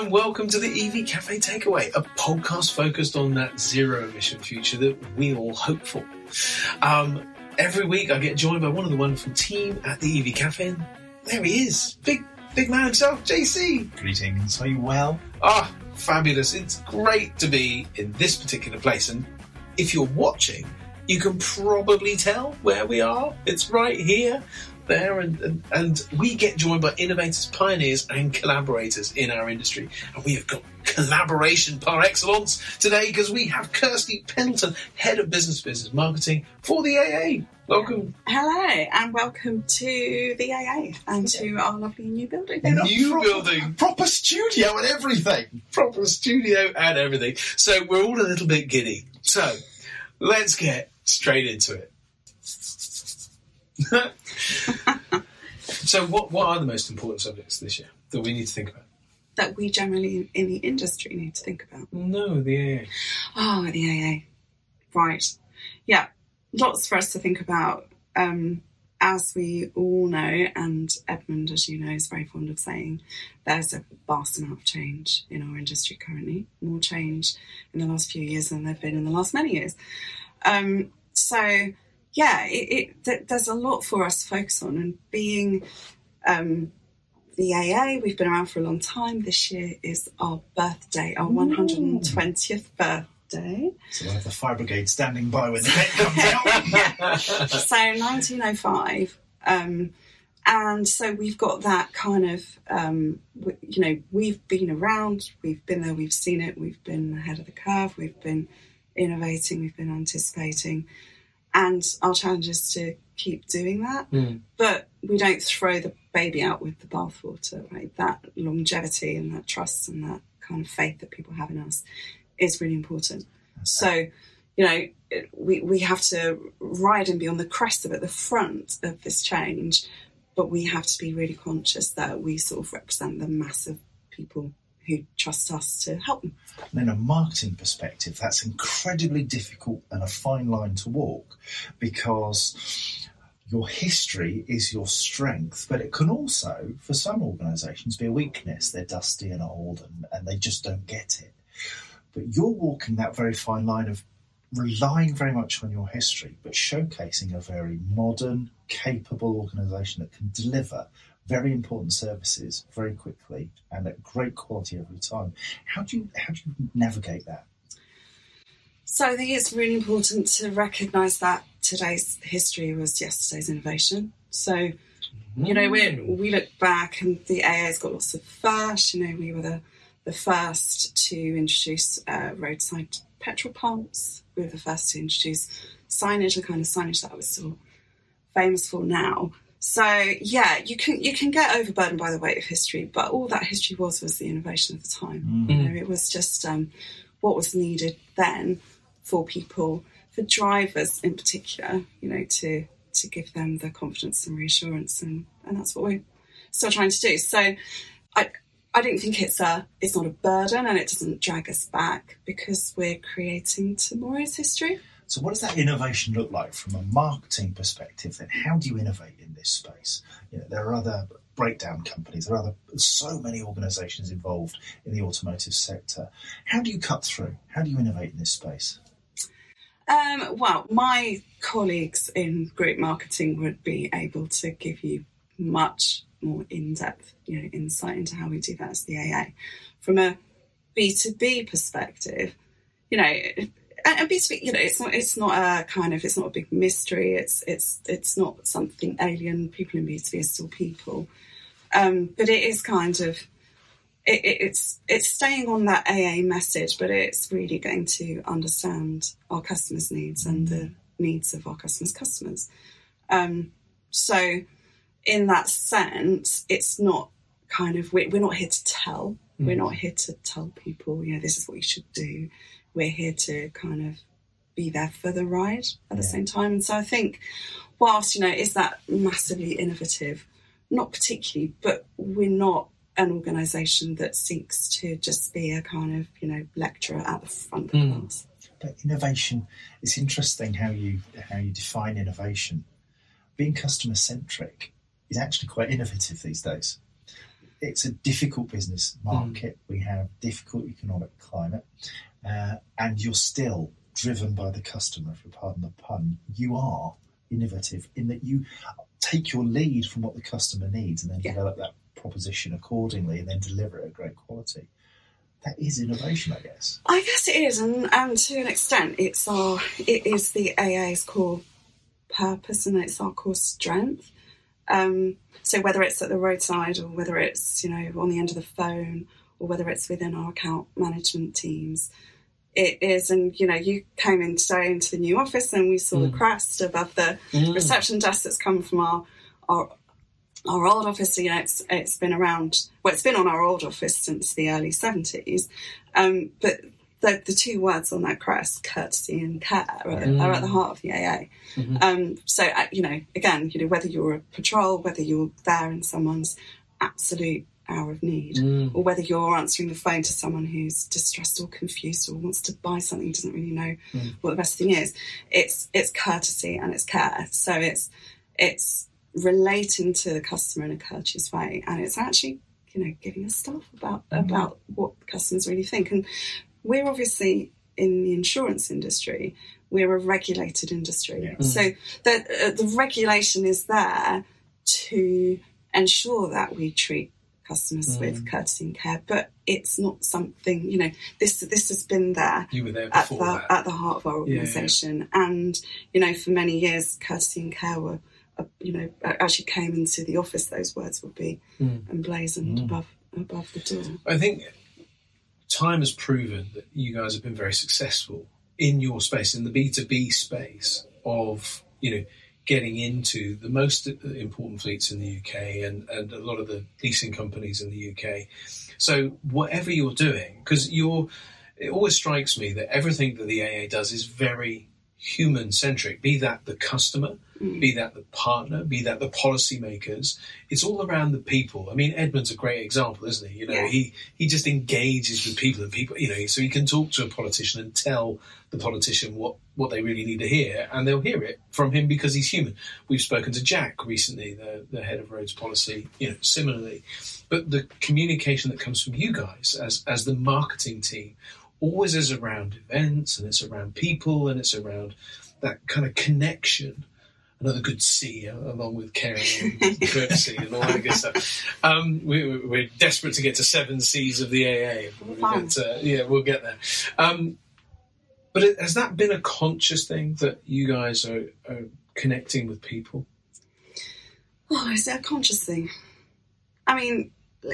and welcome to the EV Cafe Takeaway, a podcast focused on that zero-emission future that we all hope for. Every week I get joined by one of the wonderful team at the EV Cafe, and there he is, big man himself, JC. Greetings, are you well? Ah, fabulous. It's great to be in this particular place, and if you're watching, you can probably tell where we are. It's right here, there, and we get joined by innovators, pioneers and collaborators in our industry. And we have got collaboration par excellence today because we have Kirsty Pendleton, Head of Business Marketing for the AA. Welcome. Hello, and welcome to the AA and to our lovely new building. Building. Proper studio and everything. Proper studio and everything. So we're all a little bit giddy. So let's get straight into it. So what are the most important subjects this year that we need to think about? That we generally in the industry need to think about. No, the AA. Oh, the AA. Right. Yeah, lots for us to think about. As we all know, and Edmund, as you know, is very fond of saying, there's a vast amount of change in our industry currently. More change in the last few years than there have been in the last many years. There's a lot for us to focus on, and being the AA, we've been around for a long time. This year is our birthday, our 120th birthday. So we'll have the fire brigade standing by when the tent comes out. So 1905, and so we've got that kind of, we've been around, we've been there, we've seen it, we've been ahead of the curve, we've been innovating, we've been anticipating. And our challenge is to keep doing that, but we don't throw the baby out with the bathwater, right? That longevity and that trust and that kind of faith that people have in us is really important. So, we have to ride and be on the crest of it, the front of this change, but we have to be really conscious that we sort of represent the mass of people who trust us to help them. And in a marketing perspective, that's incredibly difficult and a fine line to walk, because your history is your strength, but it can also, for some organisations, be a weakness. They're dusty and old and they just don't get it. But you're walking that very fine line of relying very much on your history, but showcasing a very modern, capable organisation that can deliver very important services very quickly and at great quality every time. How do you navigate that? So I think it's really important to recognise that today's history was yesterday's innovation. So, we look back and the AA's got lots of firsts. We were the first to introduce roadside petrol pumps. We were the first to introduce signage, the kind of signage that we're still famous for now. So, you can get overburdened by the weight of history, but all that history was the innovation of the time. It was just what was needed then for people, for drivers in particular, to give them the confidence and reassurance, and that's what we're still trying to do. So I don't think it's not a burden, and it doesn't drag us back, because we're creating tomorrow's history. So what does that innovation look like from a marketing perspective then? How do you innovate in this space? There are other breakdown companies, there are so many organisations involved in the automotive sector. How do you cut through? How do you innovate in this space? Well, my colleagues in group marketing would be able to give you much more in-depth insight into how we do that as the AA. From a B2B perspective, and B2B, it's not a big mystery. It's not something alien. People in B2B are still people, but it is kind of it's staying on that AA message, but it's really going to understand our customers' needs and the needs of our customers. So, in that sense, it's not we're not here to tell. We're not here to tell people, this is what you should do. We're here to kind of be there for the ride at the same time. And so I think, whilst, is that massively innovative? Not particularly, but we're not an organisation that seeks to just be a kind of, lecturer at the front of the class. But innovation, it's interesting how you define innovation. Being customer-centric is actually quite innovative these days. it's a difficult business market. We have difficult economic climate, and you're still driven by the customer, if you pardon the pun. You are innovative in that you take your lead from what the customer needs and then develop that proposition accordingly and then deliver it at great quality. That is innovation, I guess. I guess it is, and to an extent, it is the AA's core purpose and it's our core strength. So whether it's at the roadside or whether it's on the end of the phone or whether it's within our account management teams, it is. And you came in today into the new office and we saw the crest above the reception desk that's come from our old office. It's been around. Well, it's been on our old office since the early 70s. But the two words on that crest, courtesy and care, are at the heart of the AA. So again, whether you're a patrol, whether you're there in someone's absolute hour of need, or whether you're answering the phone to someone who's distressed or confused or wants to buy something, doesn't really know what the best thing is, it's courtesy and it's care. So it's relating to the customer in a courteous way, and it's actually giving us stuff about what customers really think. And we're obviously in the insurance industry, we're a regulated industry, so the regulation is there to ensure that we treat customers with courtesy and care, but it's not something, this has been there. You were there before at the heart of our organisation. And for many years courtesy and care were actually came into the office, those words would be emblazoned above the door. I think time has proven that you guys have been very successful in your space, in the B2B space of getting into the most important fleets in the UK and a lot of the leasing companies in the UK. So whatever you're doing, because it always strikes me that everything that the AA does is very human-centric, be that the customer, be that the partner, be that the policymakers. It's all around the people. I mean, Edmund's a great example, isn't he? He just engages with people and people, so he can talk to a politician and tell the politician what they really need to hear, and they'll hear it from him because he's human. We've spoken to Jack recently, the head of roads policy, similarly. But the communication that comes from you guys as the marketing team always is around events, and it's around people, and it's around that kind of connection. Another good C, along with caring and courtesy and all that good stuff. We're desperate to get to 7 C's of the AA. We'll get there. But has that been a conscious thing that you guys are connecting with people? Oh, is it a conscious thing? I mean,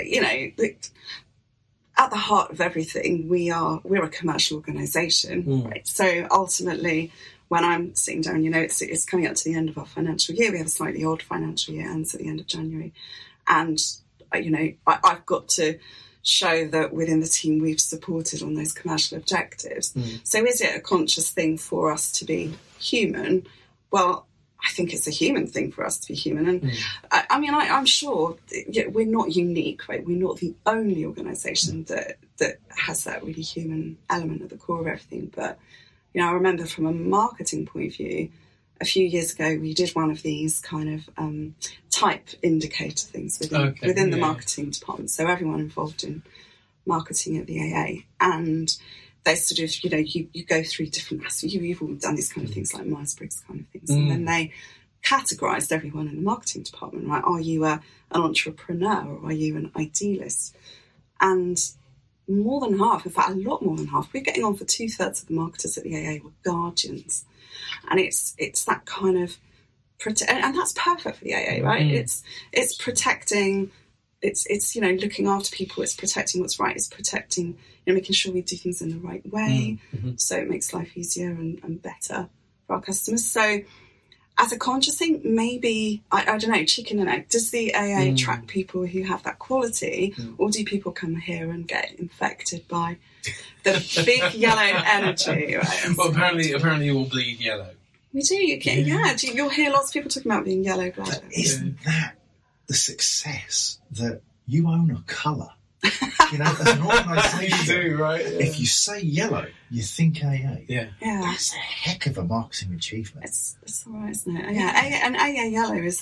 at the heart of everything, we're a commercial organisation, right? So ultimately, when I'm sitting down, it's coming up to the end of our financial year. We have a slightly odd financial year, ends at the end of January. And, I've got to show that within the team we've supported on those commercial objectives. So is it a conscious thing for us to be human? Well, I think it's a human thing for us to be human. And I'm sure we're not unique, right? We're not the only organisation that has that really human element at the core of everything. But, I remember from a marketing point of view, a few years ago, we did one of these kind of type indicator things within the marketing department. So everyone involved in marketing at the AA, and they sort of, you go through different aspects. You've all done these kind of things like Myers-Briggs kind of things. And then they categorised everyone in the marketing department, right? Are you an entrepreneur or are you an idealist? And more than half, in fact, a lot more than half, we're getting on for 2/3 of the marketers at the AA were guardians. And it's that kind of, and that's perfect for the AA, right? It's protecting, it's looking after people, it's protecting what's right, it's protecting, making sure we do things in the right way, so it makes life easier and better for our customers. So as a conscious thing, maybe, I don't know, chicken and egg, does the AA attract people who have that quality, or do people come here and get infected by the big yellow energy? Right? Well, apparently you all bleed yellow. We do, you'll hear lots of people talking about being yellow blood. Isn't that the success that you own a colour? As an organisation, you do, right? Yeah. If you say yellow, you think AA. Yeah. That's a heck of a marketing achievement. It's all right, isn't it? Yeah, and AA yellow is a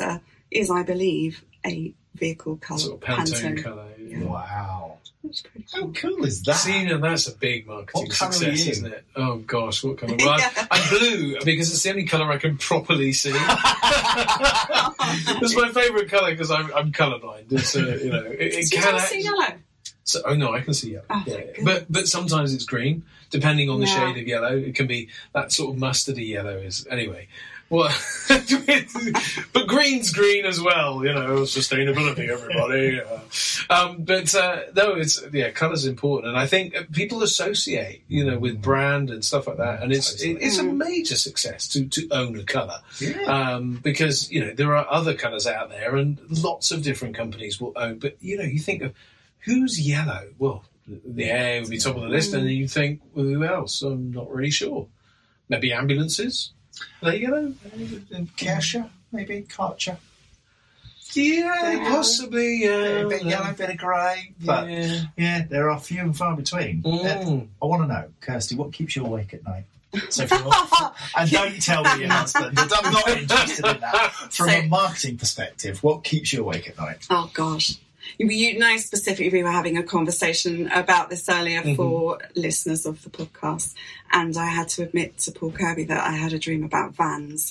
is, I believe, a vehicle colour. Sort of Pantone colour. Yeah. Wow. That's pretty How cool. cool is that? See, now that's a big marketing What colour are success, you? isn't it? Oh gosh, what colour? Well, I'm blue because it's the only colour I can properly see. It's my favourite colour because I'm colourblind. It's it Do you can not see yellow? So, oh no, I can see yellow. Oh, yeah, thank yeah. But sometimes it's green, depending on the Yeah. shade of yellow. It can be that sort of mustardy yellow. Is anyway. Well, but green's green as well. Sustainability, everybody. No, it's colour's important, and I think people associate, with brand and stuff like that, and it's a major success to own a colour. Yeah. Because there are other colours out there, and lots of different companies will own. But you think of who's yellow? Well, the AA would be top of the list, and then you think, well, who else? I'm not really sure. Maybe ambulances. Are they yellow? Kershaw, maybe Karcher. Yeah, possibly. A bit yellow, bit of grey. But Yeah. there are few and far between. Mm. I want to know, Kirsty, what keeps you awake at night? So and don't tell me your husband. I'm not interested in that. From a marketing perspective, what keeps you awake at night? Oh gosh. You know specifically we were having a conversation about this earlier for listeners of the podcast, and I had to admit to Paul Kirby that I had a dream about vans.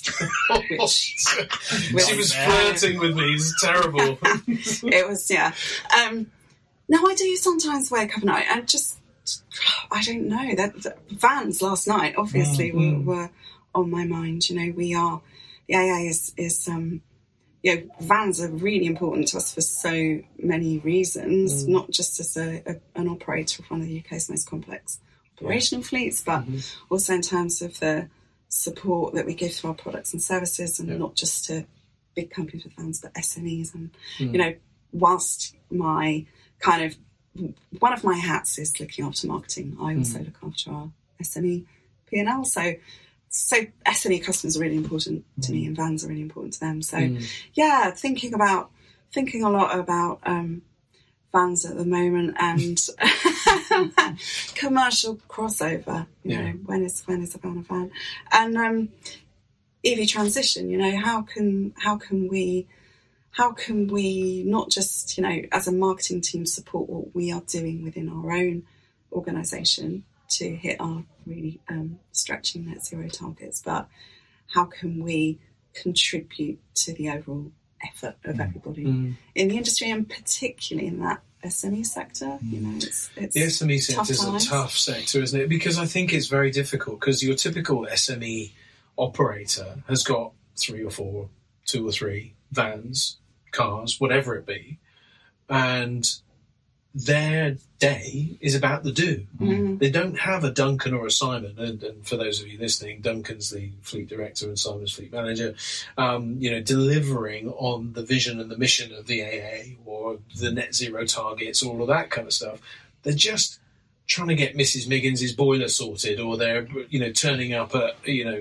She was flirting with me. It's terrible. It was, yeah. No, I do sometimes wake up at night and just, I don't know, that vans last night obviously were on my mind. The AA is vans are really important to us for so many reasons, not just as an operator of one of the UK's most complex operational fleets, but also in terms of the support that we give to our products and services, and not just to big companies with vans, but SMEs. And, whilst my one of my hats is looking after marketing, I also look after our SME P&L. So SME customers are really important to me, and vans are really important to them. So thinking a lot about vans at the moment, and commercial crossover. When is a van a van? And EV transition. How can we not just as a marketing team support what we are doing within our own organisation to hit our really stretching net zero targets, but how can we contribute to the overall effort of everybody in the industry, and particularly in that SME sector? It's the SME sector is a tough sector, isn't it? Because I think it's very difficult, because your typical SME operator has got 2 or 3 vans, cars, whatever it be, and their day is about the do. They don't have a Duncan or a Simon, and for those of you listening, Duncan's the fleet director and Simon's fleet manager, delivering on the vision and the mission of the AA or the net zero targets, all of that kind of stuff. They're just trying to get Mrs. Miggins' boiler sorted, or they're turning up a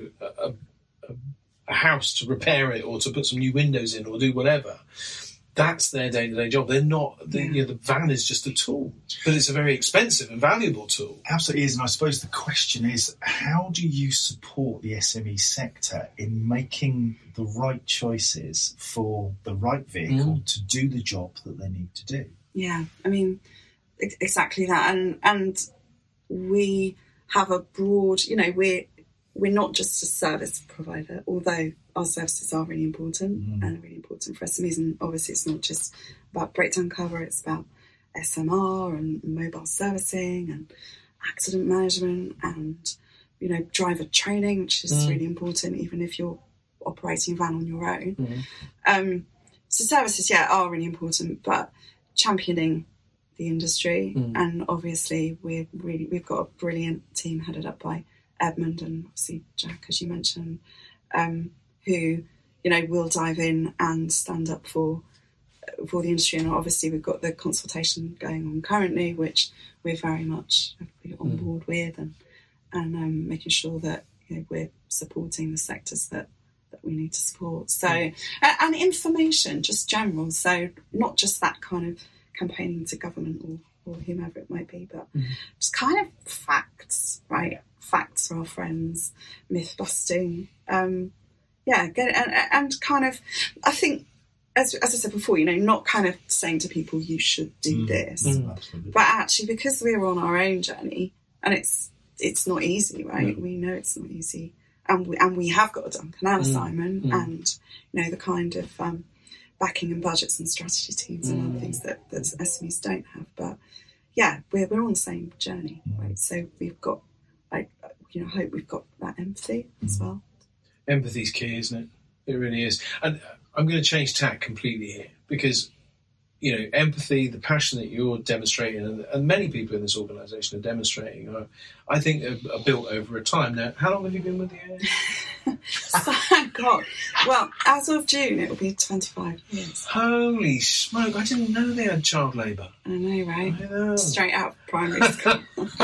house to repair it, or to put some new windows in, or do whatever. That's their day-to-day job. They're not. The van is just a tool, but it's a very expensive and valuable tool. Absolutely is, and I suppose the question is, how do you support the SME sector in making the right choices for the right vehicle to do the job that they need to do? Yeah, I mean, exactly that, and we have a broad. We're not just a service provider, although our services are really important and really important for SMEs. And obviously it's not just about breakdown cover, it's about SMR and mobile servicing and accident management and, driver training, which is really important, even if you're operating a van on your own. So services, are really important, but championing the industry. And obviously we've got a brilliant team headed up by Edmund and obviously Jack, as you mentioned, who will dive in and stand up for the industry. And obviously we've got the consultation going on currently, which we're very much on board with, and making sure that we're supporting the sectors that we need to support. So and information, just general. So not just that kind of campaigning to government or whomever it might be, but just kind of facts, right? Facts are our friends, myth busting. Get it, and kind of, I think as I said before, not kind of saying to people you should do this, Absolutely. but actually because we're on our own journey, and it's not easy, right? We know it's not easy, and we have got a Duncan and a Simon, and the kind of backing and budgets and strategy teams and other things that SMEs don't have. But yeah, we're on the same journey, right? So we've got, I hope we've got that empathy as well. Empathy's key, isn't it? It really is. And I'm going to change tack completely here because, empathy, the passion that you're demonstrating, and many people in this organisation are demonstrating, I think are built over a time. Now, how long have you been with the AA? God. Well, as of June, it'll be 25 years. Holy smoke, I didn't know they had child labour. I know, right? I know. Straight out of primary school.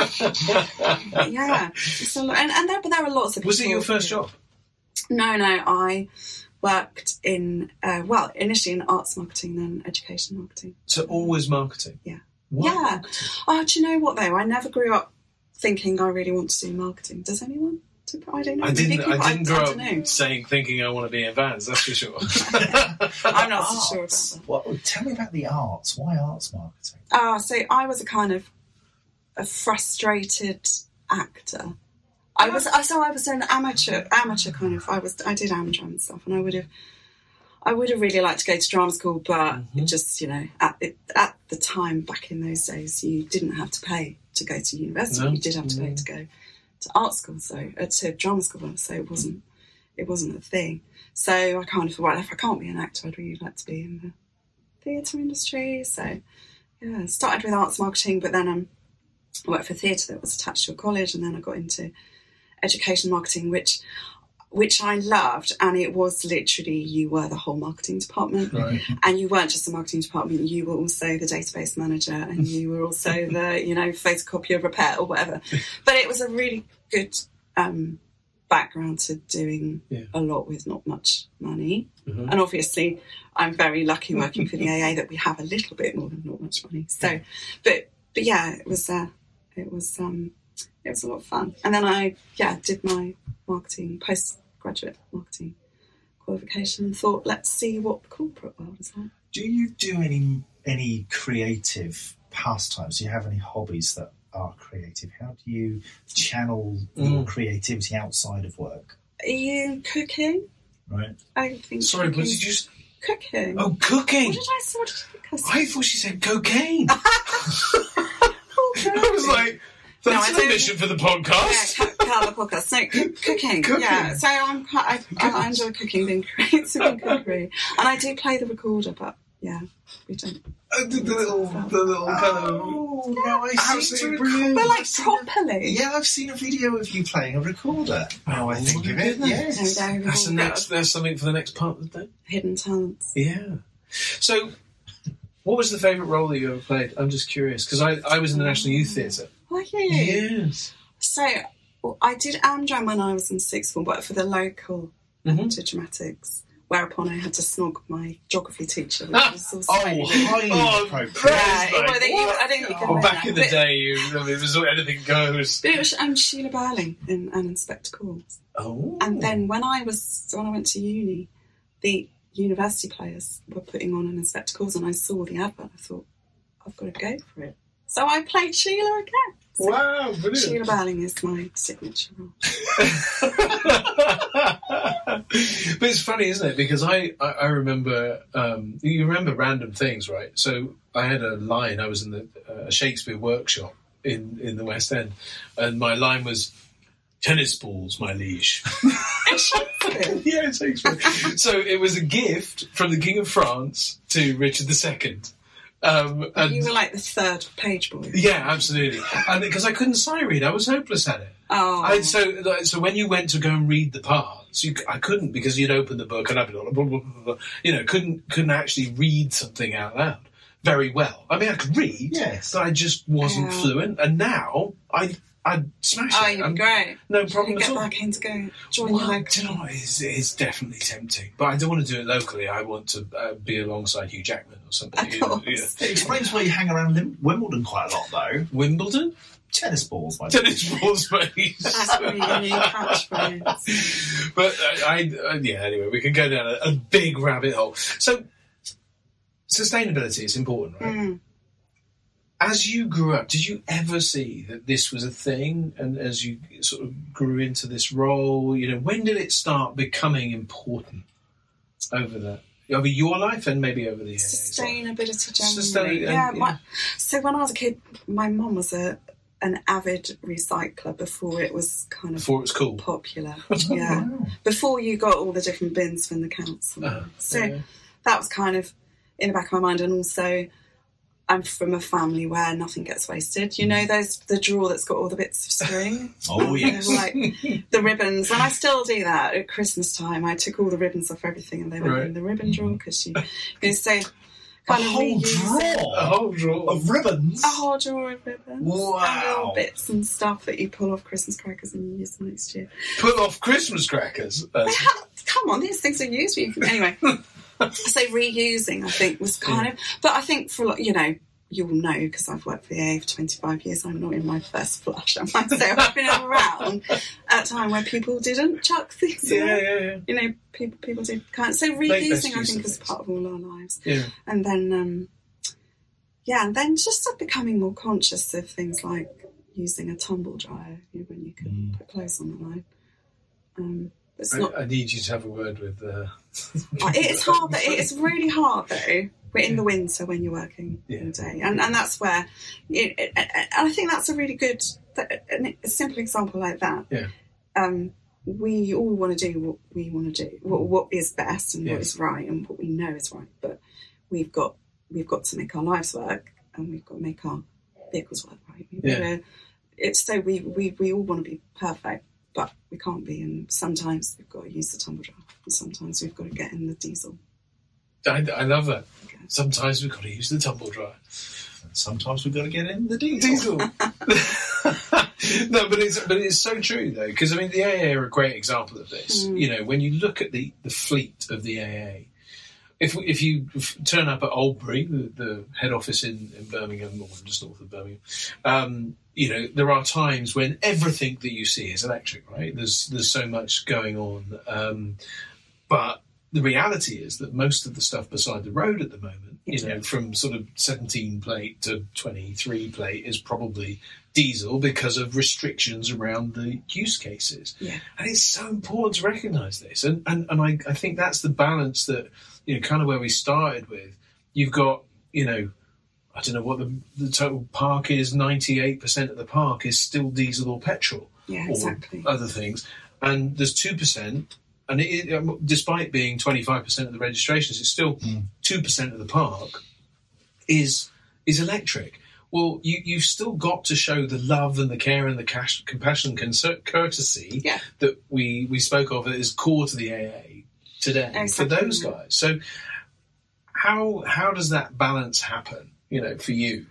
Yeah. It's a lot. But there are lots of people. Was it your first job? No, I worked in, initially in arts marketing, then education marketing. So always marketing? Yeah. Why yeah. marketing? Oh, do you know what, though? I never grew up thinking I really want to do marketing. Does anyone? I don't know. I didn't grow up thinking I want to be in Vans, that's for sure. I'm not so sure about that. Well, tell me about the arts. Why arts marketing? So I was a frustrated actor. I was an amateur kind of. I did amateur and stuff, and I would have really liked to go to drama school, but just at the time back in those days, you didn't have to pay to go to university. No. You did have to pay to go to art school, to drama school. So it wasn't a thing. So I kind of thought, well, if I can't be an actor, I'd really like to be in the theatre industry. So yeah, started with arts marketing, but then I worked for theatre that was attached to a college, and then I got into education marketing, which I loved, and it was literally you were the whole marketing department, right. And you weren't just the marketing department, you were also the database manager, and you were also the photocopier repair or whatever. But it was a really good background to doing a lot with not much money, and obviously I'm very lucky working for the AA that we have a little bit more than not much money. So, but yeah, it was a lot of fun. And then I did my postgraduate marketing qualification and thought, let's see what the corporate world is like. Do you do any creative pastimes? Do you have any hobbies that are creative? How do you channel your creativity outside of work? Are you cooking? Right. I think. Sorry, what did you say? Cooking. Oh, cooking. What did I say? I thought she said cocaine. Okay. I was like, that's an ambition for the podcast. Yeah, the podcast. No, cooking. Yeah, so I enjoy cooking, being creative in cookery, and I do play the recorder, but yeah, we don't. The little kind of. No, I see. Brilliant. But like properly. Yeah, I've seen a video of you playing a recorder. Oh, I think of it. Yes. That's something for the next part of the day. Hidden talents. Yeah. So, what was the favourite role that you ever played? I'm just curious because I was in the National Youth Theatre. Oh, yeah. Yes. So I did Amdram when I was in sixth form, but for the local amateur dramatics. Whereupon I had to snog my geography teacher, which was also highly appropriate. I don't think you can back in the day, it was anything goes. But it was Sheila Burling in Inspector Calls. Oh. And then when I went to uni, the university players were putting on an Inspector Calls, and I saw the advert. I thought, I've got to go for it. So I played Sheila again. So wow, brilliant. Sheila Burling is my signature role. But it's funny, isn't it? Because I remember, you remember random things, right? So I had a line, I was in a Shakespeare workshop in the West End, and my line was, tennis balls, my liege. Shakespeare? Yeah, Shakespeare. So it was a gift from the King of France to Richard II. And you were like the third page boy. Yeah, absolutely. And because I couldn't sight read, I was hopeless at it. Oh. So when you went to go and read the parts, I couldn't because you'd open the book and I'd be like, blah, blah, blah, blah, couldn't actually read something out loud very well. I mean, I could read, yes, but I just wasn't fluent. And now I'd smash it. Oh, you'd be great. No problem at all. Get back in to go join your local. Do you know what? It's definitely tempting. But I don't want to do it locally. I want to be alongside Hugh Jackman or something. Of course. It explains why you hang around Wimbledon quite a lot, though. Wimbledon? Tennis balls, mate. Tennis balls, mate. That's really unique catchphrase. But, anyway, we can go down a big rabbit hole. So, sustainability is important, right? Mm. As you grew up, did you ever see that this was a thing? And as you sort of grew into this role, when did it start becoming important over your life and maybe over the sustainability generally? So when I was a kid, my mum was an avid recycler before it was cool, popular. Yeah, before you got all the different bins from the council. That was kind of in the back of my mind, and also, I'm from a family where nothing gets wasted. There's the drawer that's got all the bits of string. Oh, yes. Like the ribbons. And I still do that at Christmas time. I took all the ribbons off everything and they went in the ribbon drawer because so kind of a whole drawer of ribbons? A whole drawer of ribbons. Wow. And little bits and stuff that you pull off Christmas crackers and you use them next year. Pull off Christmas crackers? Come on, these things are used. Anyway. So reusing, I think, was kind of... But I think for, you'll know, because I've worked for the AA for 25 years, I'm not in my first flush, I might say. I've been around at a time where people didn't chuck things away. Yeah. People did kind of... So reusing, I think, was part of all our lives. Yeah. And then, and then just becoming more conscious of things like using a tumble dryer when you can put clothes on the line. I need you to have a word with... It's hard. It's really hard, though. We're in the winter when you're working all day. And that's where... and I think that's a really good... A simple example like that. Yeah. We all want to do what we want to do, what is best and what is right and what we know is right. But we've got to make our lives work and we've got to make our vehicles work right. We all want to be perfect. But we can't be, and sometimes we've got to use the tumble dryer, and sometimes we've got to get in the diesel. I love that. Okay. Sometimes we've got to use the tumble dryer. And sometimes we've got to get in the diesel. No, but it's so true though, because the AA are a great example of this. When you look at the fleet of the AA, if you turn up at Oldbury, the head office in Birmingham, or just north of Birmingham, there are times when everything that you see is electric, right? There's so much going on. But the reality is that most of the stuff beside the road at the moment, from sort of 17 plate to 23 plate is probably diesel because of restrictions around the use cases. Yeah. And it's so important to recognise this. And I think that's the balance that, kind of where we started with. You've got, I don't know what the total park is, 98% of the park is still diesel or petrol. Yeah, or exactly. Other things. And there's 2%, and despite being 25% of the registrations, it's still 2% of the park is electric. Well, you've still got to show the love and the care and the compassion and courtesy that we spoke of as core to the AA today for those guys. So how does that balance happen, for you?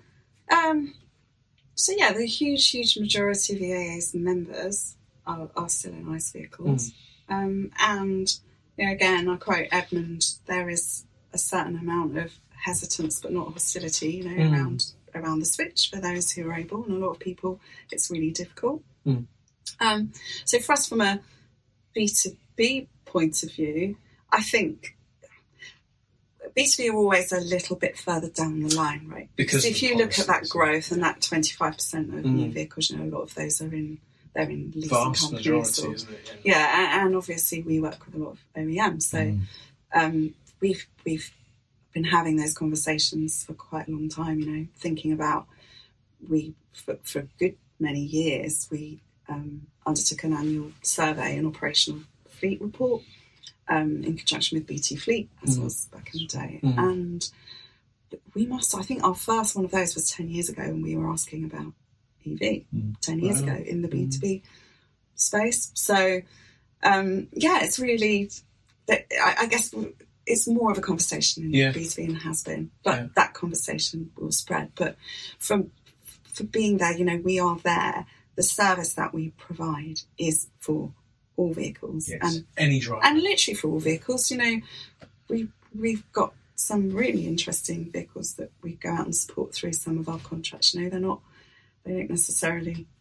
The huge majority of the AA's members are still in ICE vehicles. And, again, I quote Edmund, there is a certain amount of hesitance but not hostility, around the switch for those who are able, and a lot of people, it's really difficult. So for us, from a B2B point of view, I think B2B are always a little bit further down the line, right? Because if you look at that growth and that 25% of new vehicles, a lot of those are in leasing vast companies. Majority, isn't it? And obviously we work with a lot of OEMs, so we've been having those conversations for quite a long time, thinking about, for a good many years, we undertook an annual survey, an operational fleet report, in conjunction with BT Fleet, as was back in the day. And I think our first one of those was 10 years ago, when we were asking about EV 10 years ago in the B2B space. So, it's really, I guess it's more of a conversation in B2B and has been, but that conversation will spread. But for being there, we are there. The service that we provide is for all vehicles, and any driver, and literally for all vehicles. We've got some really interesting vehicles that we go out and support through some of our contracts. They don't necessarily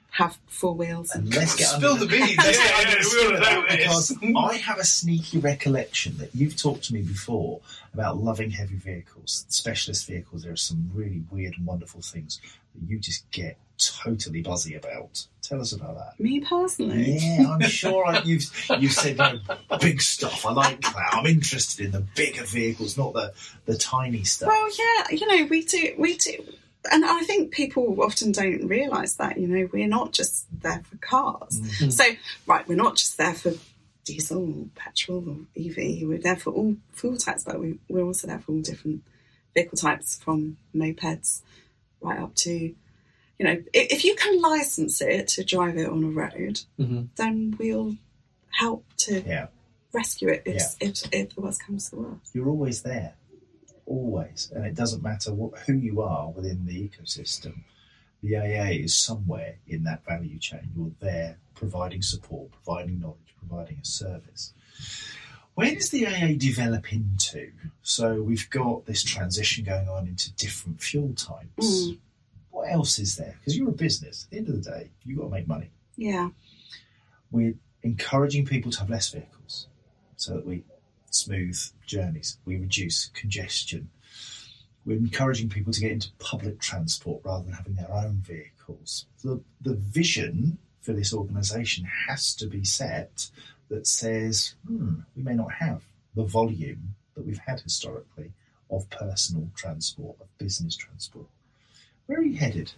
have four wheels. And let's get Spill the beans. We want to know because this. I have a sneaky recollection that you've talked to me before about loving heavy vehicles, specialist vehicles. There are some really weird and wonderful things that you just get totally buzzy about. Tell us about that. Me personally? Yeah, I'm sure you've said big stuff. I like that. I'm interested in the bigger vehicles, not the tiny stuff. Well, yeah, we do. And I think people often don't realise that, we're not just there for cars. Mm-hmm. So, right, we're not just there for diesel or petrol or EV. We're there for all fuel types, but we're also there for all different vehicle types, from mopeds right up to, if you can licence it to drive it on a road, then we'll help to rescue it if the worst comes to the worst. You're always there. Always, and it doesn't matter who you are within the ecosystem. The AA is somewhere in that value chain. You're there providing support, providing knowledge, providing a service. Where does the AA develop into? So we've got this transition going on into different fuel types. What else is there? Because you're a business. At the end of the day, you've got to make money. Yeah. We're encouraging people to have less vehicles so that we smooth journeys, we reduce congestion. We're encouraging people to get into public transport rather than having their own vehicles. The vision for this organisation has to be set that says, we may not have the volume that we've had historically of personal transport, of business transport. Where are you headed?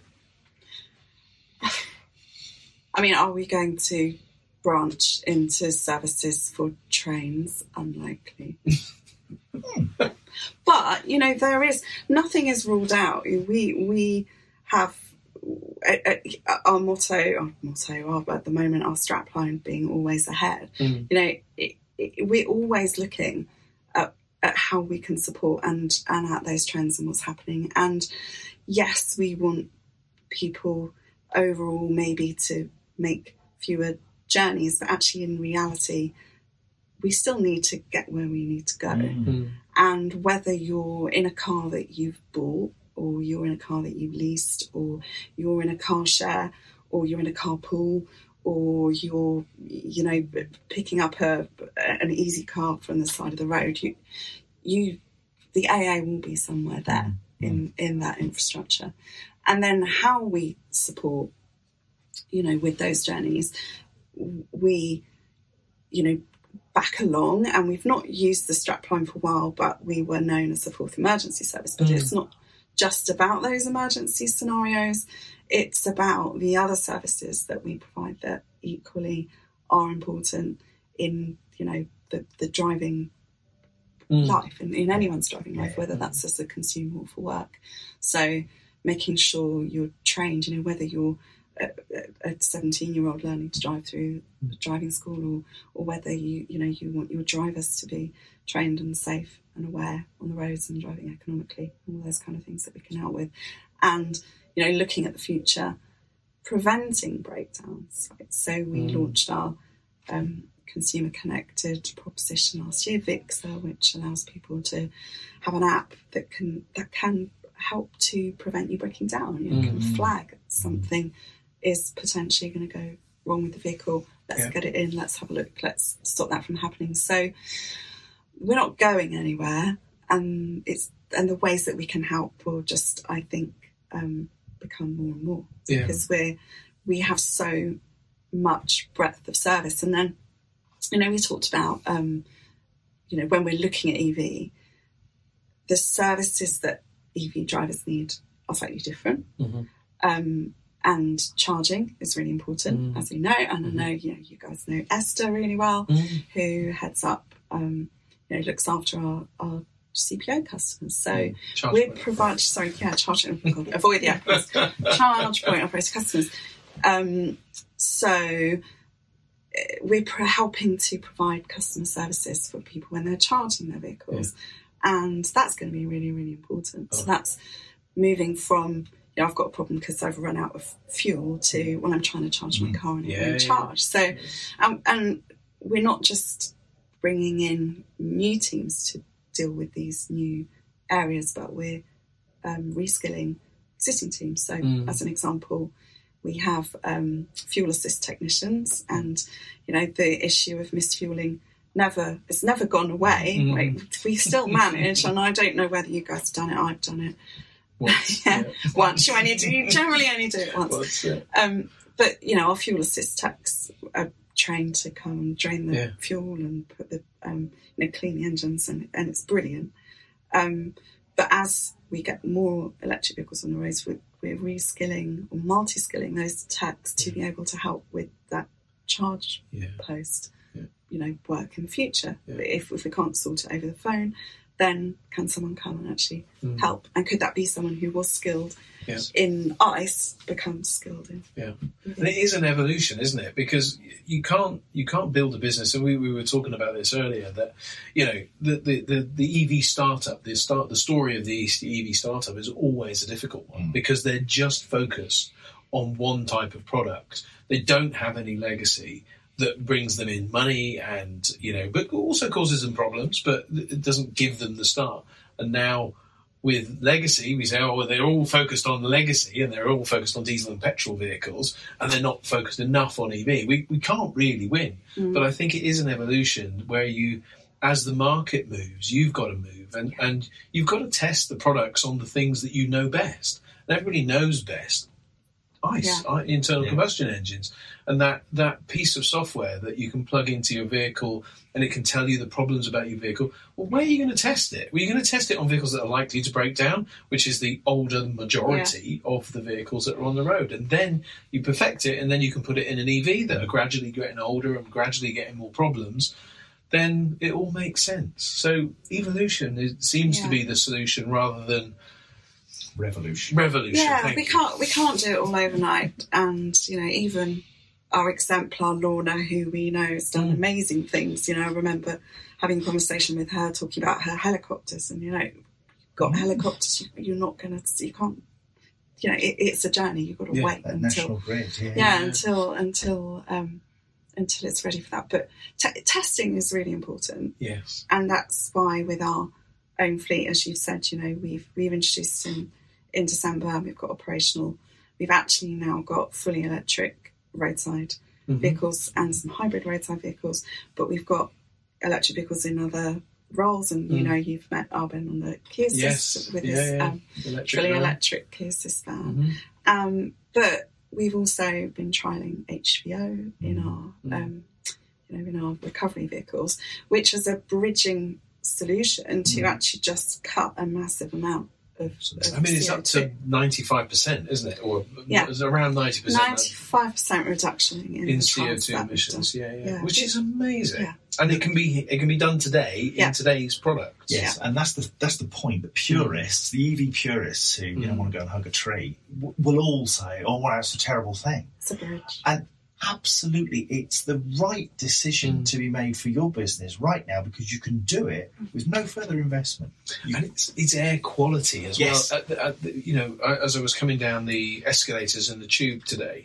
I mean, are we going to branch into services for trains? Unlikely. But nothing is ruled out. We have our motto at the moment, our strapline being always ahead. We're always looking at how we can support and at those trends and what's happening. And yes, we want people overall maybe to make fewer journeys, but actually in reality we still need to get where we need to go. And whether you're in a car that you've bought, or you're in a car that you've leased, or you're in a car share, or you're in a carpool, or you're picking up an easy car from the side of the road, the AA will be somewhere there in that infrastructure. And then how we support with those journeys, we, back along, and we've not used the strapline for a while, but we were known as the fourth emergency service. But it's not just about those emergency scenarios. It's about the other services that we provide that equally are important in, the driving life, in anyone's driving life, whether that's as a consumer or for work. So making sure you're trained, whether you're a 17-year-old learning to drive through driving school, or whether you want your drivers to be trained and safe and aware on the roads and driving economically, all those kind of things that we can help with. And looking at the future, preventing breakdowns, right? So we launched our consumer connected proposition last year, Vixa, which allows people to have an app that can help to prevent you breaking down. Can flag something is potentially going to go wrong with the vehicle. Let's get it in, let's have a look, let's stop that from happening. So we're not going anywhere, and the ways that we can help will just, I think, become more and more, because we have so much breadth of service. And then we talked about when we're looking at EV, the services that EV drivers need are slightly different. And charging is really important, as we know. And I know, you guys know Esther really well, who heads up, looks after our CPO customers. So we provide, charging, avoid the acronyms, charge point operator customers. So we're helping to provide customer services for people when they're charging their vehicles. And that's going to be really, really important. So that's moving from, I've got a problem because I've run out of fuel, to when I'm trying to charge my car and it won't charge. So, and we're not just bringing in new teams to deal with these new areas, but we're reskilling existing teams. So as an example, We have fuel assist technicians, and the issue of misfueling it's never gone away. Mm. We still manage, and I don't know whether you guys have done it. I've done it Once. once. You generally only do it once. But our fuel assist techs are trained to come and drain the fuel and put the clean the engines, and it's brilliant. But as we get more electric vehicles on the roads, we're reskilling or multi-skilling those techs to be able to help with that charge post, work in the future. If we can't sort it over the phone, then can someone come and actually help? And could that be someone who was skilled in ICE becomes skilled in? Yeah, and it is an evolution, isn't it? Because you can't build a business, and we were talking about this earlier, that the EV startup, the story of the EV startup is always a difficult one because they're just focused on one type of product. They don't have any legacy that brings them in money, and but also causes them problems, but it doesn't give them the start. And now with legacy, we say, they're all focused on legacy, and they're all focused on diesel and petrol vehicles, and they're not focused enough on EV. We can't really win. But I think it is an evolution where as the market moves, you've got to move, and you've got to test the products on the things that you know best. And everybody knows best. ICE, internal combustion engines, and that piece of software that you can plug into your vehicle and it can tell you the problems about your vehicle. Well, where are you going to test it? Well, you're going to test it on vehicles that are likely to break down, which is the older majority of the vehicles that are on the road. And then you perfect it, and then you can put it in an EV that are gradually getting older and gradually getting more problems. Then it all makes sense. So evolution seems to be the solution rather than revolution. Yeah, we can't do it all overnight. And even our exemplar Lorna, who we know has done amazing things. I remember having a conversation with her talking about her helicopters, and got helicopters. You're not going to. You can't. It's a journey. You've got to wait until National Grid. Until it's ready for that. But testing is really important. Yes, and that's why with our own fleet, as you've said, we've introduced in December. We've got operational. We've actually now got fully electric roadside vehicles and some hybrid roadside vehicles, but we've got electric vehicles in other roles. And you've met Arben on the Kia Assist with his fully electric Kia Assist van. But we've also been trialling HVO in our in our recovery vehicles, which is a bridging solution to actually just cut a massive amount of it's CO2. up to 95%, isn't it? Or it's around 90%. 95% reduction in CO2 emissions. Which is amazing. Yeah. And it can be done today in today's products. Yes, and that's the point. The purists, the EV purists who want to go and hug a tree, will all say, "Oh, wow, it's a terrible thing." It's a bridge. And absolutely, it's the right decision to be made for your business right now, because you can do it with no further investment. And it's air quality as well. As I was coming down the escalators in the tube today,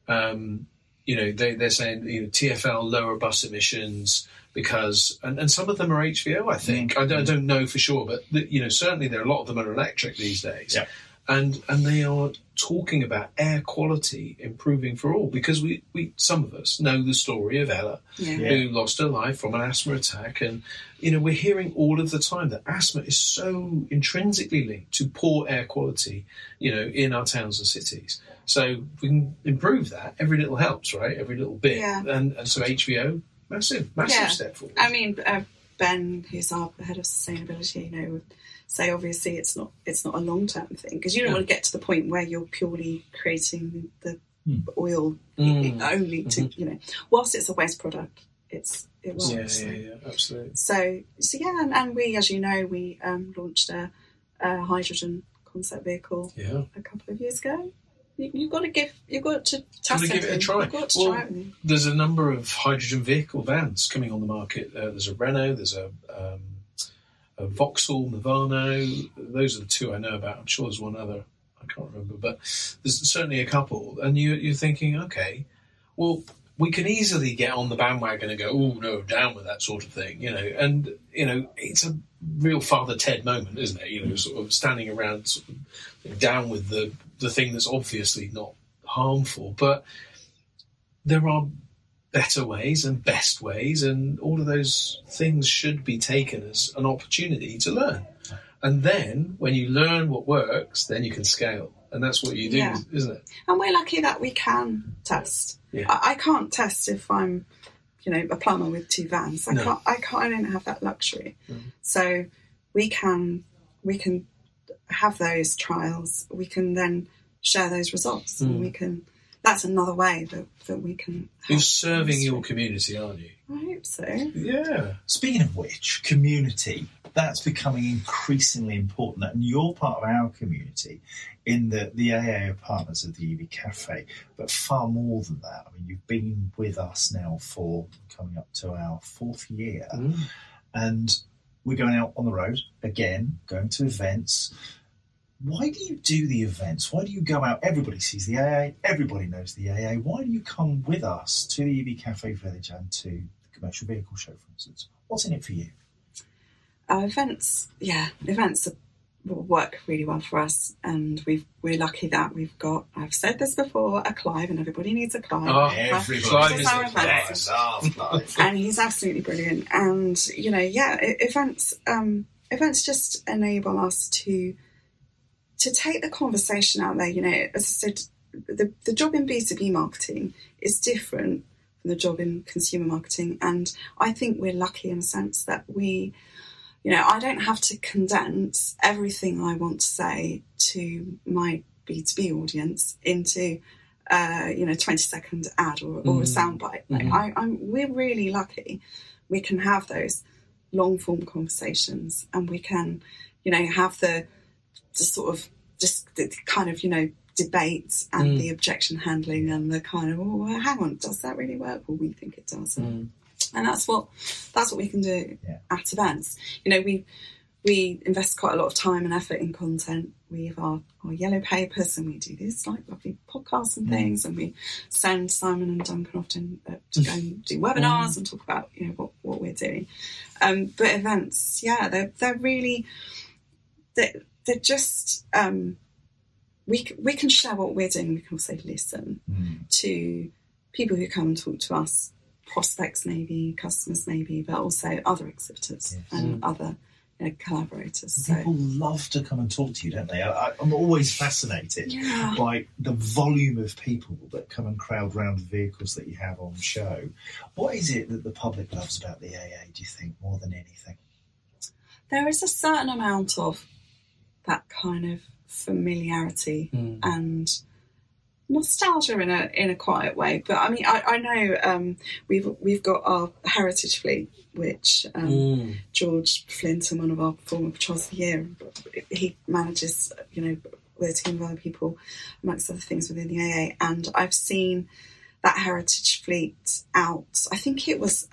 they're saying TfL lower bus emissions because, and some of them are HVO. I think I don't know for sure, but certainly there are a lot of them are electric these days. Yeah. And they are talking about air quality improving for all, because we some of us know the story of Ella, who lost her life from an asthma attack, and we're hearing all of the time that asthma is so intrinsically linked to poor air quality, in our towns and cities. So if we can improve that, every little helps, right? Every little bit, and so HVO, massive step forward. I mean, Ben, who's our head of sustainability, would say obviously it's not a long-term thing, because you don't want to get to the point where you're purely creating the oil only to whilst it's a waste product, it works. Yeah, absolutely. So and we, as we launched a hydrogen concept vehicle a couple of years ago. You've got to test give it a try. You've got to try it. There's a number of hydrogen vehicle vans coming on the market. There's a Renault, there's a Vauxhall, Movano. Those are the two I know about. I'm sure there's one other. I can't remember, but there's certainly a couple. And you're thinking, okay, well, we can easily get on the bandwagon and go, oh, no, down with that sort of thing, And, it's a real Father Ted moment, isn't it? Sort of standing around sort of down with the thing that's obviously not harmful, but there are better ways and best ways, and all of those things should be taken as an opportunity to learn. And then when you learn what works, then you can scale. And that's what you do, isn't it? And we're lucky that we can test. Yeah. I can't test if I'm, a plumber with 2 vans. I don't have that luxury. So we can have those trials. We can then share those results, and that's another way that we can. You're serving your community, aren't you? I hope so. Yeah. Speaking of which, community, that's becoming increasingly important. And you're part of our community in that the AA are partners of the EV Cafe, but far more than that. I mean, you've been with us now for coming up to our 4th year, and we're going out on the road again, going to events. Why do you do the events? Why do you go out? Everybody sees the AA. Everybody knows the AA. Why do you come with us to the EV Cafe Village and to the commercial vehicle show, for instance? What's in it for you? Events work really well for us, and we're lucky that we've got, I've said this before, a Clive, and everybody needs a Clive. Oh, everybody is our events. Clive. And he's absolutely brilliant. And, events just enable us to take the conversation out there. As I said, the job in B2B marketing is different from the job in consumer marketing. And I think we're lucky in a sense that I don't have to condense everything I want to say to my B2B audience into, 20-second ad or a soundbite. We're really lucky. We can have those long form conversations, and we can, have the sort of just the kind of, debates and the objection handling and the kind of, hang on, does that really work? Well, we think it does. And that's what we can do at events. We invest quite a lot of time and effort in content. We have our yellow papers, and we do these lovely podcasts and things, and we send Simon and Duncan often to go and do webinars and talk about what we're doing. But events, they're really they're just we can share what we're doing. We can also listen to people who come and talk to us. Prospects maybe, customers maybe, but also other exhibitors and other collaborators. People love to come and talk to you, don't they? I'm always fascinated by the volume of people that come and crowd round the vehicles that you have on show. What is it that the public loves about the AA, do you think, more than anything? There is a certain amount of that kind of familiarity and nostalgia in a quiet way, but I mean, I know we've got our heritage fleet, which George Flinton, one of our former patrols of the year, he manages, with a team of other people, amongst other things within the AA, and I've seen that heritage fleet out. I think it was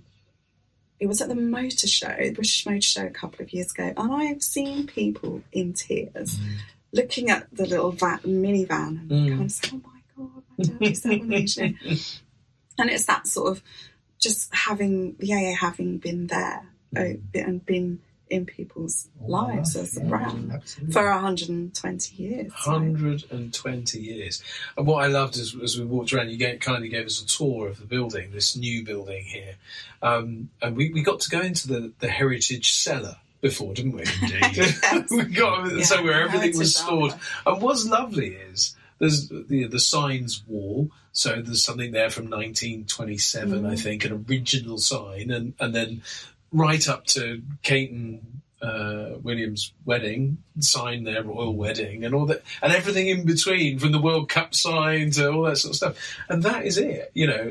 at the motor show, the British Motor Show, a couple of years ago, and I have seen people in tears. Looking at the little minivan and kind of saying, oh my God, my dad is that one. And it's that sort of just having the AA having been there and been in people's lives as a brand for 120 years. 120 years. And what I loved is, as we walked around, you kindly gave us a tour of the building, this new building here. And we got to go into the heritage cellar before, didn't we? Indeed. We got so where everything was stored. And what's lovely is there's the signs wall, so there's something there from 1927, I think, an original sign, and then right up to Kate and William's wedding, sign their royal wedding, and all that, and everything in between, from the World Cup sign to all that sort of stuff. And that is it.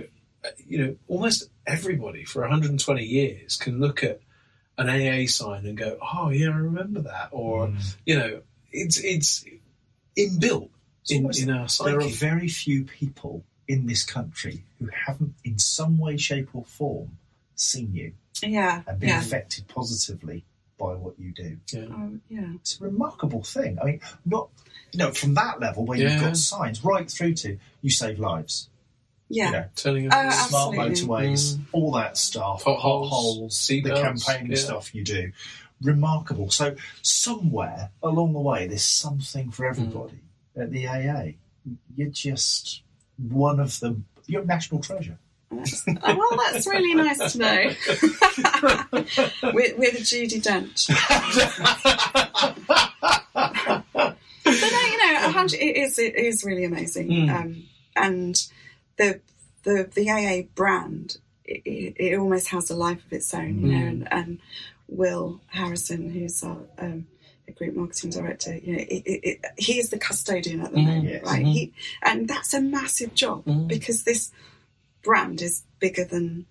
Almost everybody for 120 years can look at an AA sign and go, oh yeah, I remember that, or it's inbuilt in our psyche. There are very few people in this country who haven't, in some way, shape, or form, seen you and been affected positively by what you do. It's a remarkable thing. I mean, not from that level where you've got signs right through to you save lives. Turning smart motorways, all that stuff, potholes, the campaigning stuff you do. Remarkable. So somewhere along the way, there's something for everybody at the AA. you're just one of them. You're a national treasure. Well, that's really nice to know. We're the Judi Dench. But no, you know, 100, it is really amazing. And the AA brand, it almost has a life of its own, you know. And Will Harrison, who's our group marketing director, you know, he is the custodian at the moment, right? And that's a massive job because this brand is bigger than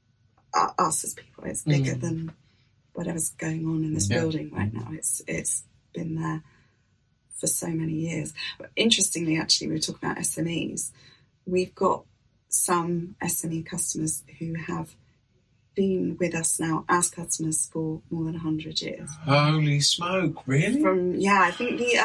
us as people. It's bigger than whatever's going on in this building right now. It's been there for so many years. But interestingly, actually, we were talking about SMEs. We've got some SME customers who have been with us now as customers for more than 100 years. Holy smoke, really? I think the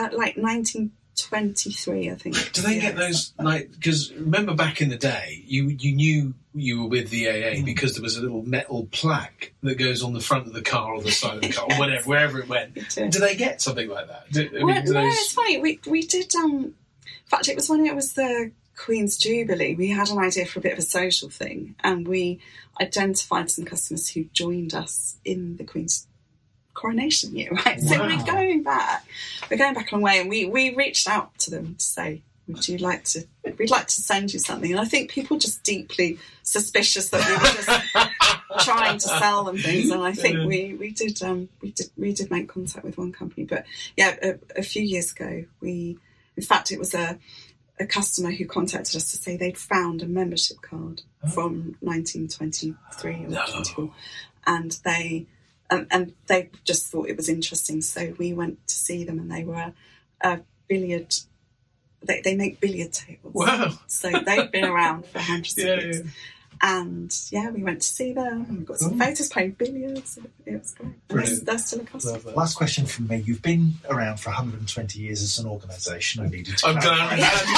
1923, I think. Do they get those, like, because remember back in the day, you knew you were with the AA because there was a little metal plaque that goes on the front of the car or the side of the car or whatever, wherever it went. Do they get something like that? It's funny. We did, in fact, it was when it was the Queen's Jubilee, we had an idea for a bit of a social thing, and we identified some customers who joined us in the Queen's coronation year, right? Wow. So we're going back a long way, and we reached out to them to say, we'd like to send you something. And I think people just deeply suspicious that we were just trying to sell them things. And I think we did make contact with one company. But yeah, a few years ago, in fact, it was a customer who contacted us to say they'd found a membership card from 1923 or 24, and they just thought it was interesting. So we went to see them, and they were a billiard. They make billiard tables. Wow! So they've been around for hundreds of years. Yeah. And we went to see them, and we got some photos playing billiards. It was great. They're still a customer. Last question from me. You've been around for 120 years as an organisation. I needed to. I'm glad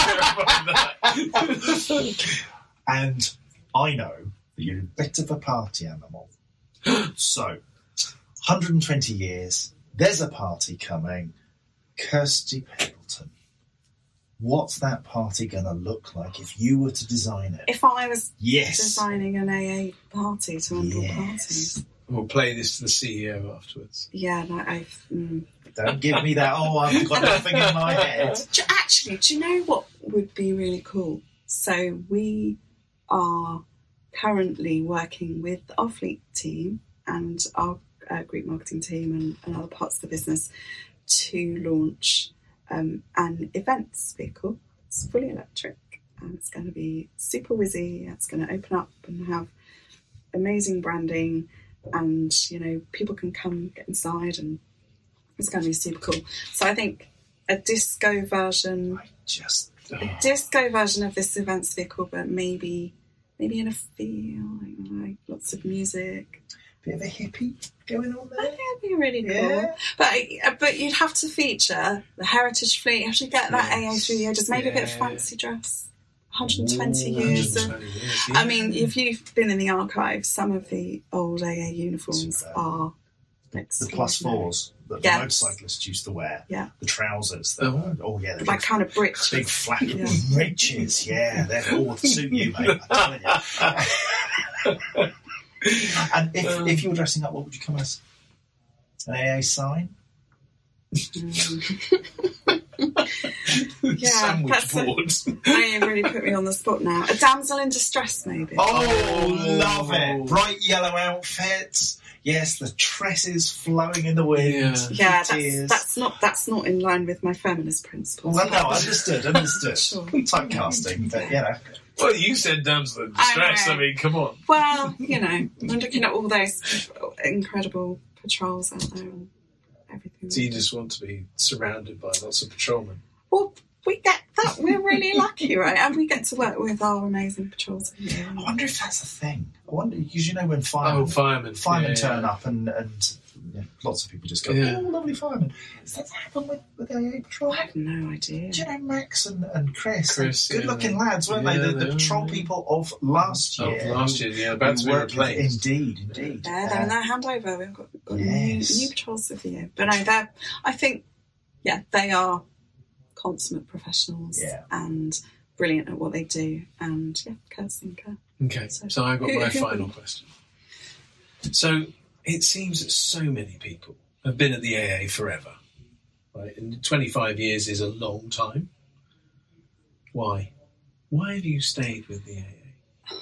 that. And I know that you're a bit of a party animal. So, 120 years. There's a party coming. Kirsty Pendleton. What's that party going to look like if you were to design it? If I was designing an AA party to unroll parties. We'll play this to the CEO afterwards. Yeah, no, Don't give me that, I've got nothing in my head. Actually, do you know what would be really cool? So we are currently working with our fleet team and our group marketing team and other parts of the business to launch an events vehicle. It's fully electric, and it's going to be super whizzy. It's going to open up and have amazing branding, and people can come get inside, and it's going to be super cool. So I think a disco version of this events vehicle, but maybe in a feel, like lots of music. Bit of a hippie going on there. I think it'd be really cool. Yeah. But you'd have to feature the heritage fleet. You have to get that AA through the edges. Maybe a bit of fancy dress. 120 years. I mean, if you've been in the archives, some of the old AA uniforms are the +4s that the motorcyclists used to wear. Yeah. The trousers. Like kind of breeches. Big flat breeches. Yeah, they're all would suit you, mate. I'm telling you. And if you were dressing up, what would you come as? An AA sign? Sandwich board. You really put me on the spot now. A damsel in distress, maybe. Oh, love it. Bright yellow outfits. Yes, the tresses flowing in the wind. Yeah, that's not in line with my feminist principles. Well, no, understood. Sure. Typecasting, but Well, you said damsel in distress. I mean, come on. Well, I'm looking at all those incredible patrols out there and everything. So you just want to be surrounded by lots of patrolmen? Well, we get that. We're really lucky, right? And we get to work with our amazing patrols. I wonder if that's a thing. I wonder, because when firemen turn up and lots of people just go, oh, lovely firemen. Does that happen with the AA patrol? I have no idea. Do you know Max and Chris good-looking lads, weren't they? The patrol people of last year. About to be replaced. Indeed. They're in their handover. We've got new patrols of the year. But no, I think, they are consummate professionals Yeah. and brilliant at what they do. And yeah, Kirsty and Kerr. Okay, so I've got my final question. So it seems that so many people have been at the AA forever, right? And 25 years is a long time. Why? Why have you stayed with the AA?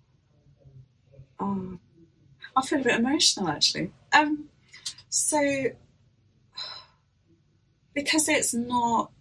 Oh, I feel a bit emotional, actually. So, because it's not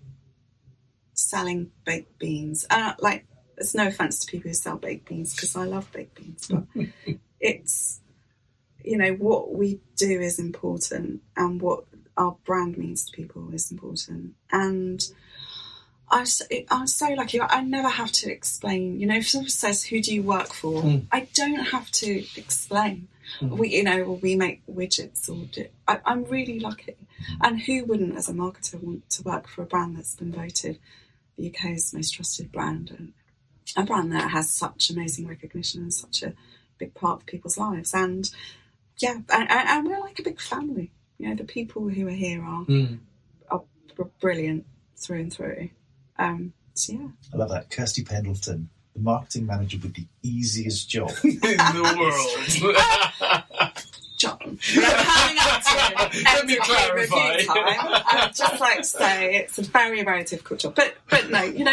selling baked beans, like, there's no offence to people who sell baked beans, because I love baked beans, but it's, you know, what we do is important, and what our brand means to people is important. And I'm so lucky. I never have to explain. You know, if someone says, "Who do you work for?" I don't have to explain. We make widgets, I'm really lucky. And who wouldn't, as a marketer, want to work for a brand that's been voted the UK's most trusted brand, and a brand that has such amazing recognition and such a big part of people's lives? And yeah, and we're like a big family. You know, the people who are here are brilliant through and through. So yeah, I love that. Kirsty Pendleton, the marketing manager with the easiest job in the world. John, coming up to Let me clarify. review time, I'd just like to say it's a very, very difficult job. But no, you know,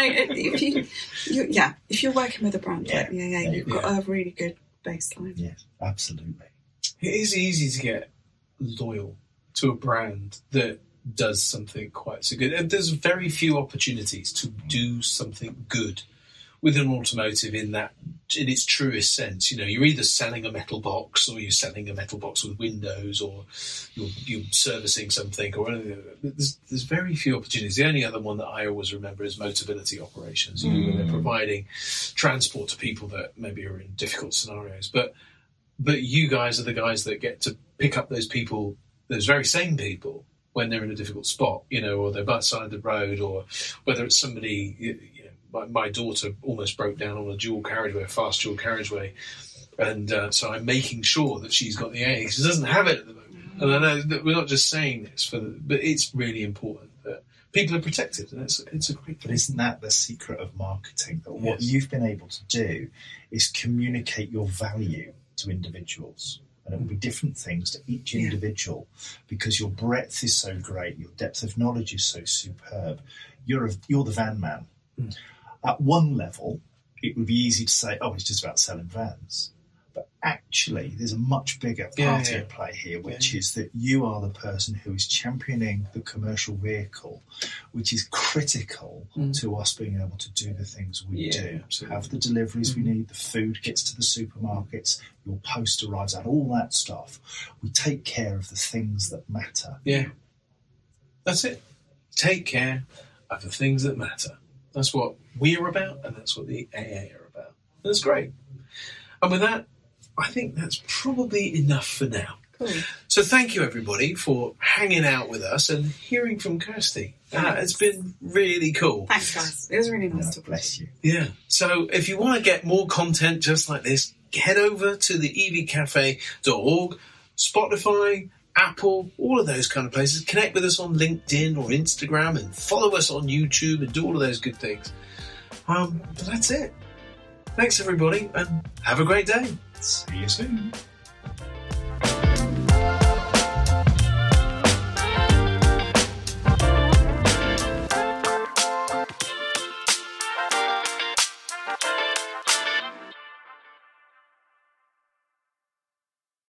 if you're working with a brand like the AA, you've got a really good baseline. Yes, absolutely. It is easy to get loyal to a brand that does something quite so good. And there's very few opportunities to do something good with an automotive in its truest sense. You know, you're either selling a metal box, or you're selling a metal box with windows, or you're servicing something, or anything. There's very few opportunities. The only other one that I always remember is Motability operations. You know, where they're providing transport to people that maybe are in difficult scenarios. But you guys are the guys that get to pick up those people, those very same people, when they're in a difficult spot, you know, or they're by the side of the road, or whether it's somebody, you know, my daughter almost broke down on a fast dual carriageway. And so I'm making sure that she's got the AA. She doesn't have it at the moment. And I know that we're not just saying this, but it's really important that people are protected. And it's a great thing. But isn't that the secret of marketing? That what you've been able to do is communicate your value to individuals. And it will be different things to each individual, because your breadth is so great, your depth of knowledge is so superb. You're the van man. At one level, it would be easy to say, oh, it's just about selling vans. But actually, there's a much bigger party at play here, which is that you are the person who is championing the commercial vehicle, which is critical to us being able to do the things we do. Absolutely. Have the deliveries we need, the food gets to the supermarkets, your post arrives out, all that stuff. We take care of the things that matter. Yeah. That's it. Take care of the things that matter. That's what we're about, and that's what the AA are about. And it's great. And with that, I think that's probably enough for now. Cool. So thank you, everybody, for hanging out with us and hearing from Kirsty. It's been really cool. Thanks, guys. It was really nice to Bless you. Yeah. So if you want to get more content just like this, head over to the evcafe.org, Spotify, Apple, all of those kind of places. Connect with us on LinkedIn or Instagram, and follow us on YouTube, and do all of those good things. But that's it. Thanks, everybody, and have a great day. See you soon.